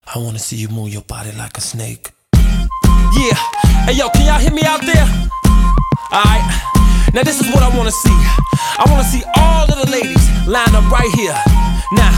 I wanna see you move your body like a snake. Yeah, hey yo, can y'all hear me out there? Alright, now this is what I wanna see. I wanna see all of the ladies line up right here. Now,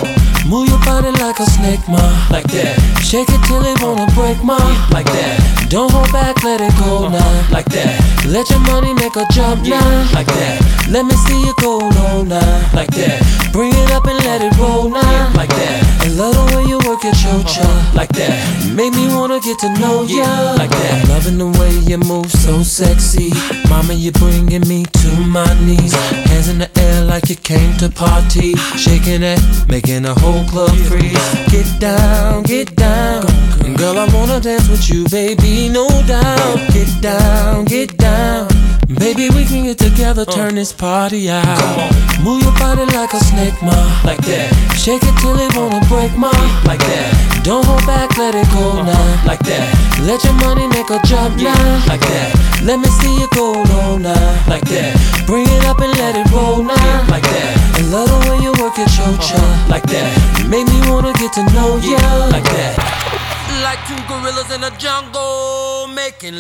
move your body like a snake, ma. Like that. Shake it till it wanna break, ma. Like that. Don't hold back, let it go now. Like that. Let your money make a jump now. Like that. Let me see you go low now. Like that. Bring it up and let it roll now. Like that. I love the way you work your chocha. Like that. Make me wanna get to know ya. Like that. I'm loving the way you move so sexy. Mama, you're bringing me to my knees. Hands in the air like you came to party. Shaking it, making the whole club freeze. Get down, get down. Girl, I wanna dance with you, baby, no doubt. Get down, get down. Baby, we can get together, turn this party out. Move your body like a snake, ma. Like that. Shake it till it wanna break, ma. Like that. Don't hold back, let it go now. Like that. Let your money make a jump now. Like that. Let me see you go low now. Like that. Bring it up and let it roll now. Like that. I love the way you work your chocha. Like that. Make me wanna get to know ya. Like that. Like two gorillas in a jungle making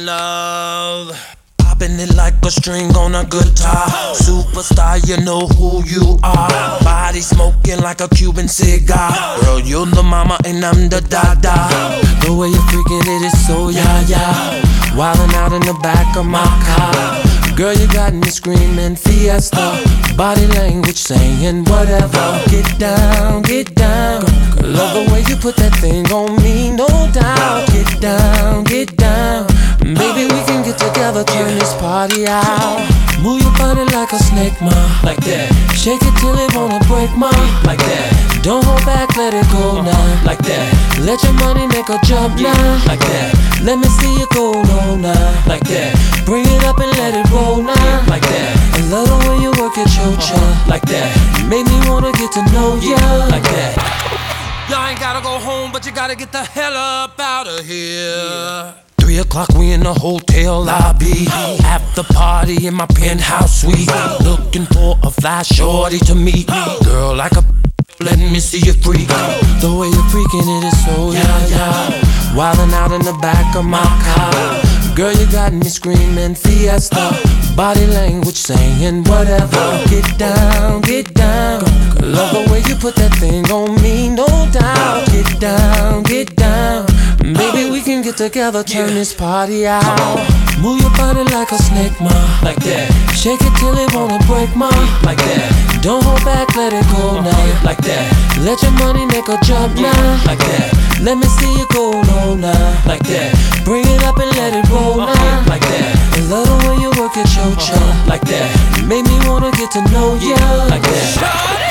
love. Popping it like a string on a guitar. Superstar, you know who you are. Body smoking like a Cuban cigar. Girl, you're the mama and I'm the dada. The way you're freaking it is so ya. Wildin' out in the back of my car. Girl, you got me screaming fiesta. Body language saying whatever. Get down, get down. Love the way you put that thing on me, no doubt. Get down, get down. Baby, we can get together, turn this party out. Move your body like a snake, ma. Like that. Shake it till it wanna break, ma. Like that. Don't hold back, let it go now. Like that. Let your money make a jump now. Like that. Let me see you go low now. Like that. Bring it up and let it roll now. Like that. I love the way you work your chocha. Like that. Make me wanna get to know ya. Like that. Y'all ain't gotta go home, but you gotta get the hell up out of here. 3 o'clock, we in the hotel lobby. After party in my penthouse suite. Looking for a fly shorty to meet. Girl, like a let me see you freak. The way you're freaking it is so ya. Wildin' out in the back of my car. Girl, you got me screaming fiesta. Body language saying whatever. Get down, get down. Love the way you put that thing on me, no doubt. Get down, get down. Baby, we can get together, turn this party out. Move your body like a snake, ma. Like that. Shake it till it wanna break, ma. Like that. Don't hold back, let it go now. Like that. Let your money make a jump now. Like that. Let me see you go low now. Like that. Bring it up and let it roll now. Like that. I love the way you work your chocha. Like that. Make me wanna get to know ya. Like that.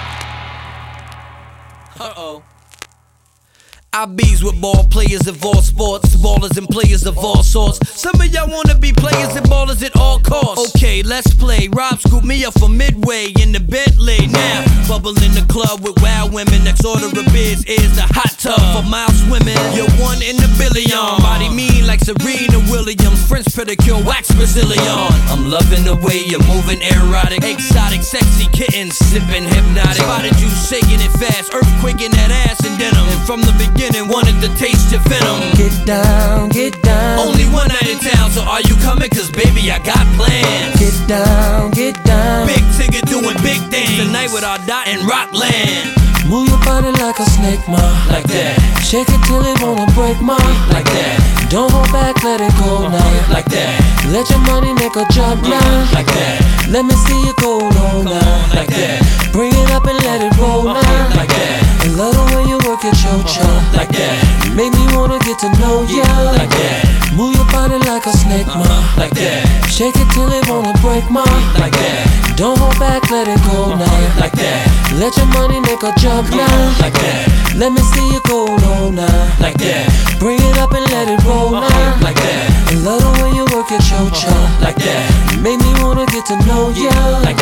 Uh-oh. I bees with ball players of all sports, ballers and players of all sorts. Some of y'all wanna be players and ballers at all costs. Okay, let's play. Rob scooped me up from Midway in the Bentley. Now, bubble in the club with wild women. Next order of beers is the hot tub for mile swimming. You're 1 in a billion. Body mean like Serena Williams. French pedicure, wax Brazilian. I'm loving the way you're moving, erotic, exotic, sexy kittens, sipping hypnotic. Spotted you shaking it fast, earthquaking that ass in denim. And from the beginning, wanted to taste your venom. Get down, get down. Only one night in town, so are you coming? Cause baby, I got plans. Get down, get down. Big ticket doing big things tonight with our dot in Rockland. Move your body like a snake, ma. Like that. Shake it till it wanna break, ma. Like that. Don't hold back, let it go now. Like that. Let your money make a jump now. Like that. Let me see you go low now. Like that. Bring it up and let it roll now. Like that. I love the way you work your chocha. Like that. Make me wanna get to know ya. Like that. Move your body like a snake, ma. Like that. Shake it till it wanna break, ma. Like that. Don't hold back, let it go now. Like that. Let your money make a jump now. Like that. Let me see you go low now. Like that. Bring it up and let it roll now. Like that. I love the way you work your chocha. Like that. Make me wanna get to know ya. Like